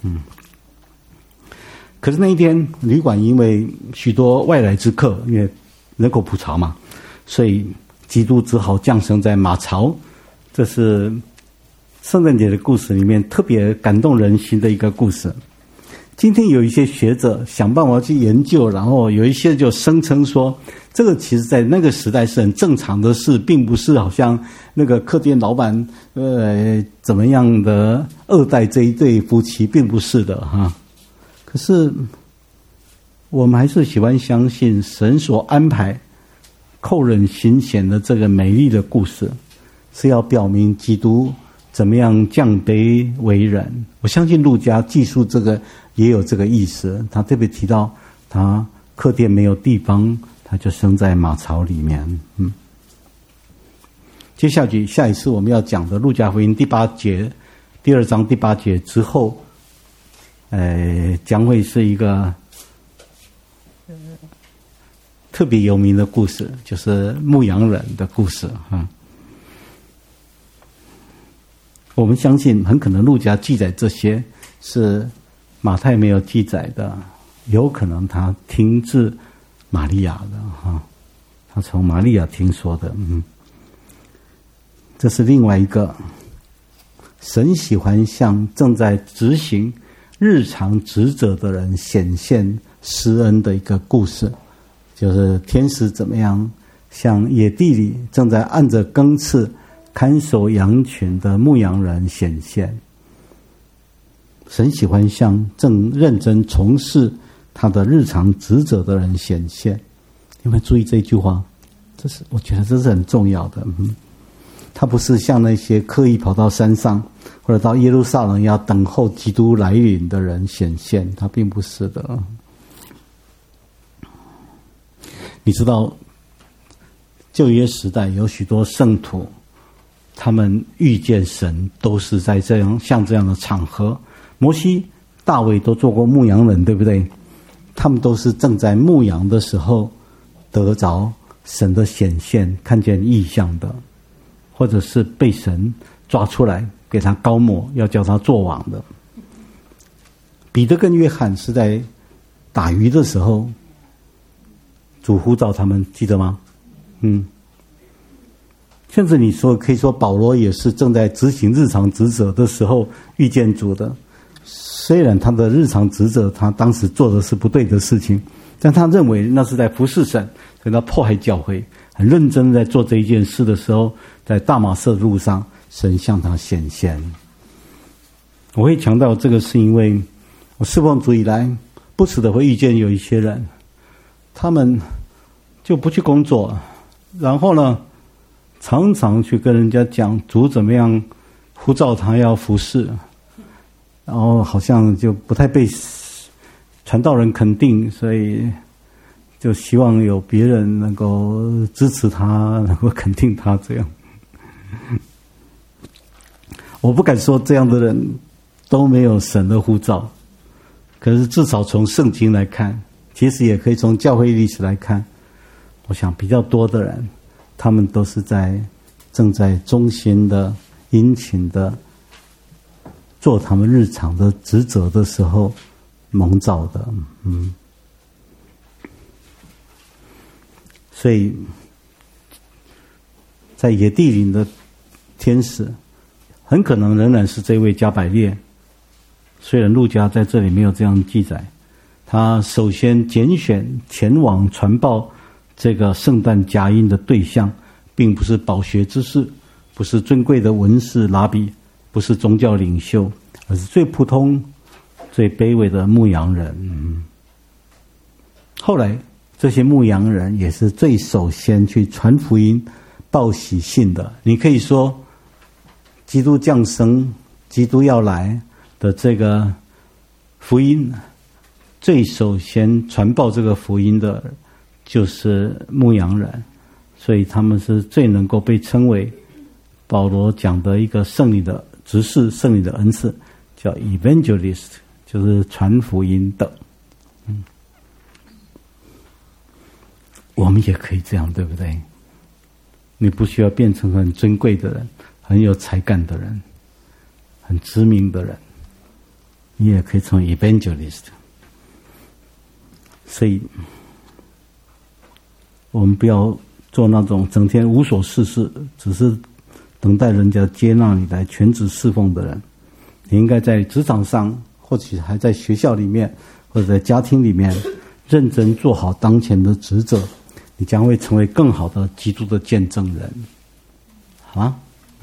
可是那一天，旅馆因为许多外来之客，因为人口普查嘛，所以基督只好降生在马槽。这是圣诞节的故事里面特别感动人心的一个故事。今天有一些学者想办法去研究，然后有一些就声称说，这个其实在那个时代是很正常的事，并不是好像那个客店老板怎么样的2代这一对夫妻，并不是的哈。可是我们还是喜欢相信神所安排扣人心弦的这个美丽的故事，是要表明基督怎么样降卑为人。我相信路加记述这个也有这个意思，他特别提到他客店没有地方，他就生在马槽里面。接下去下一次我们要讲的路加福音第8节第2章第8节之后，将会是一个特别有名的故事，就是牧羊人的故事。我们相信很可能路加记载这些是马太没有记载的，有可能他听自玛利亚的他从玛利亚听说的。这是另外一个神喜欢向正在执行日常职责的人显现施恩的一个故事，就是天使怎么样向野地里正在按着更次看守羊群的牧羊人显现。神喜欢向正认真从事他的日常职责的人显现。有没有注意这句话？我觉得这是很重要的。他不是像那些刻意跑到山上或者到耶路撒冷要等候基督来临的人显现，他并不是的。你知道旧约时代有许多圣徒，他们遇见神都是在像这样的场合。摩西、大卫都做过牧羊人，对不对？他们都是正在牧羊的时候得着神的显现，看见异象的，或者是被神抓出来给他膏抹，要叫他做王的。彼得跟约翰是在打鱼的时候，主呼召他们，记得吗？甚至你说可以说保罗也是正在执行日常职责的时候遇见主的。虽然他的日常职责他当时做的是不对的事情，但他认为那是在服侍神，所以他迫害教会，很认真在做这一件事的时候，在大马色路上神向他显现。我会强调这个是因为我侍奉主以来不时的会遇见有一些人，他们就不去工作，然后呢常常去跟人家讲主怎么样呼召他要服侍，然后好像就不太被传道人肯定，所以就希望有别人能够支持他，能够肯定他这样。我不敢说这样的人都没有神的呼召，可是至少从圣经来看，其实也可以从教会历史来看， 我想比较多的人，他们都是正在忠心的、殷勤的做他们日常的职责的时候蒙召的。所以在野地里的天使很可能仍然是这位加百列，虽然路加在这里没有这样记载。他首先拣选前往传报这个圣诞佳音的对象，并不是饱学之士，不是尊贵的文士拉比，不是宗教领袖，而是最普通最卑微的牧羊人。后来这些牧羊人也是最首先去传福音报喜信的。你可以说基督降生，基督要来的这个福音，最首先传报这个福音的就是牧羊人，所以他们是最能够被称为保罗讲的一个圣灵的执事，圣灵的恩赐，叫 evangelist， 就是传福音的。我们也可以这样，对不对？你不需要变成很尊贵的人，很有才干的人，很知名的人，你也可以成为 evangelist。所以我们不要做那种整天无所事事，只是等待人家接纳你来全职侍奉的人。你应该在职场上，或许还在学校里面，或者在家庭里面，认真做好当前的职责，你将会成为更好的基督的见证人。好吗？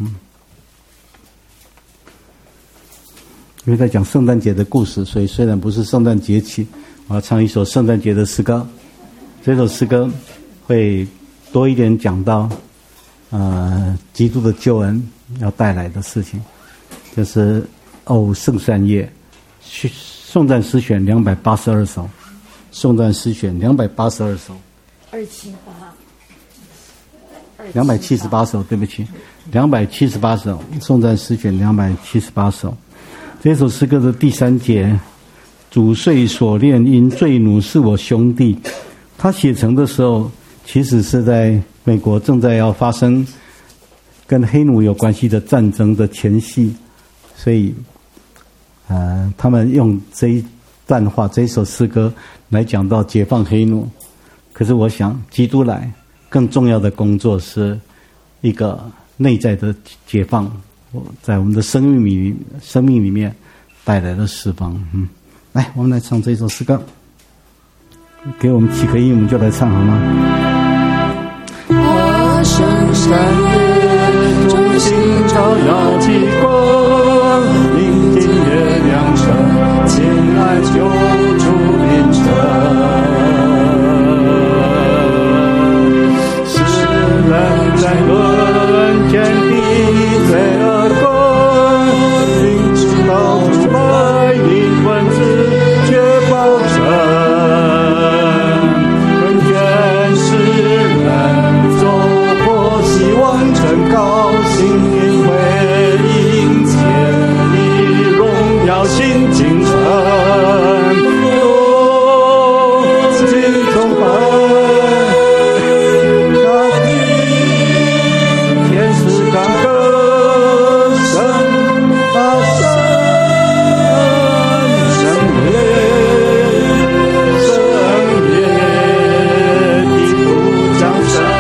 因为在讲圣诞节的故事，所以虽然不是圣诞节期，我要唱一首圣诞节的诗歌。这首诗歌会多一点讲到基督的救恩要带来的事情，就是圣善夜，颂赞诗选282首，颂赞诗选282首，278首，对不起，278首，颂赞诗选278首。这首诗歌的第3节，主遂所恋因罪奴是我兄弟。他写成的时候，其实是在美国正在要发生跟黑奴有关系的战争的前夕，所以他们用这一段话，这一首诗歌来讲到解放黑奴。可是我想，基督来更重要的工作是一个内在的解放，在我们的生命里面带来的释放。来，我们来唱这首诗歌。给我们起个音，我们就来唱好吗？ 圣善夜，众星照耀极光，临近月亮升，亲爱救主临城。世人在论天地罪恶观，临至到主百灵魂自觉保证。真高兴，因为迎接你荣耀新京城，敬崇拜，大地天使感歌声大声，圣夜基督降生。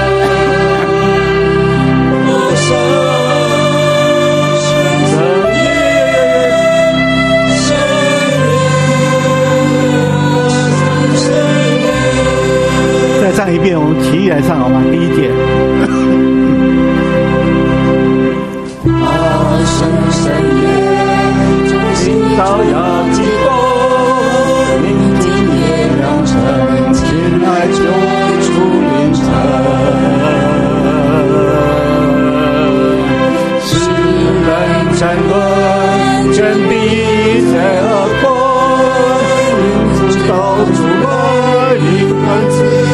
唱一遍，我们起立来唱好吗？第一节。 圣善夜，众星照耀极光，临近月亮升，亲爱救主临城。世人争论真理在恶光，临至到主百灵魂自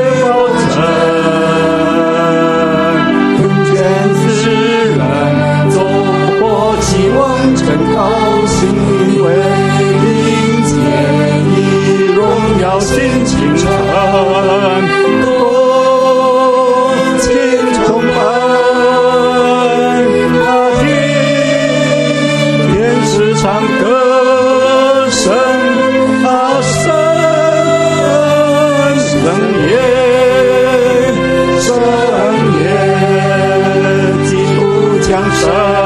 真高兴，因为迎接你荣耀新京城， 唱歌声，啊神，圣耶，圣耶，基督降生。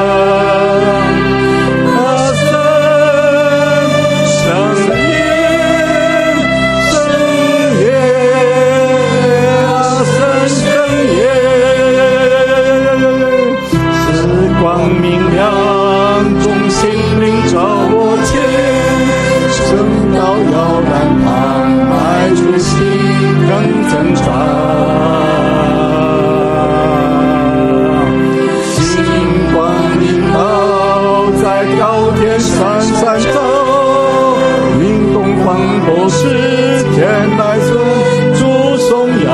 我是天来主颂扬，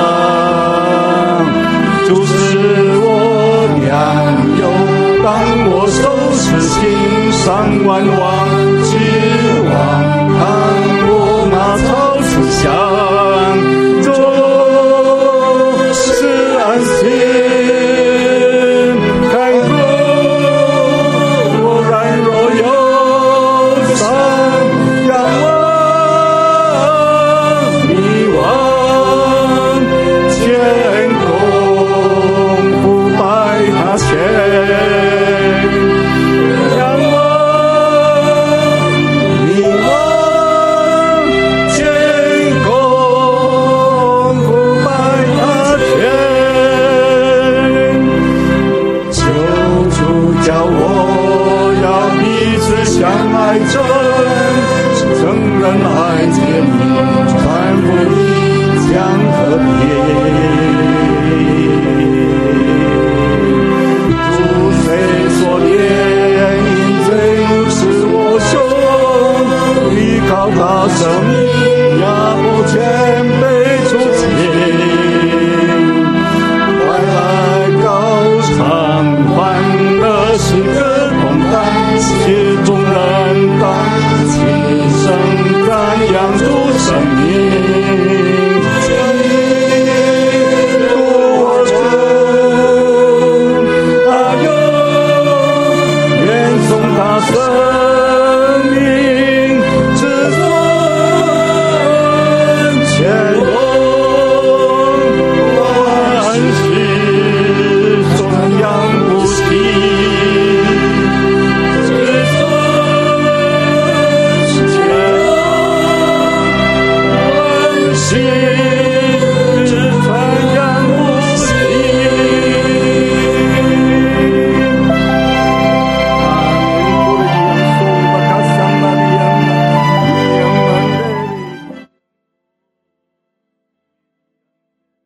主是我良友，当我收拾心上万望之望，当我马槽思想，主是安心。看顾我然若忧伤，仰望相爱着，承认爱见你，传福音讲和平。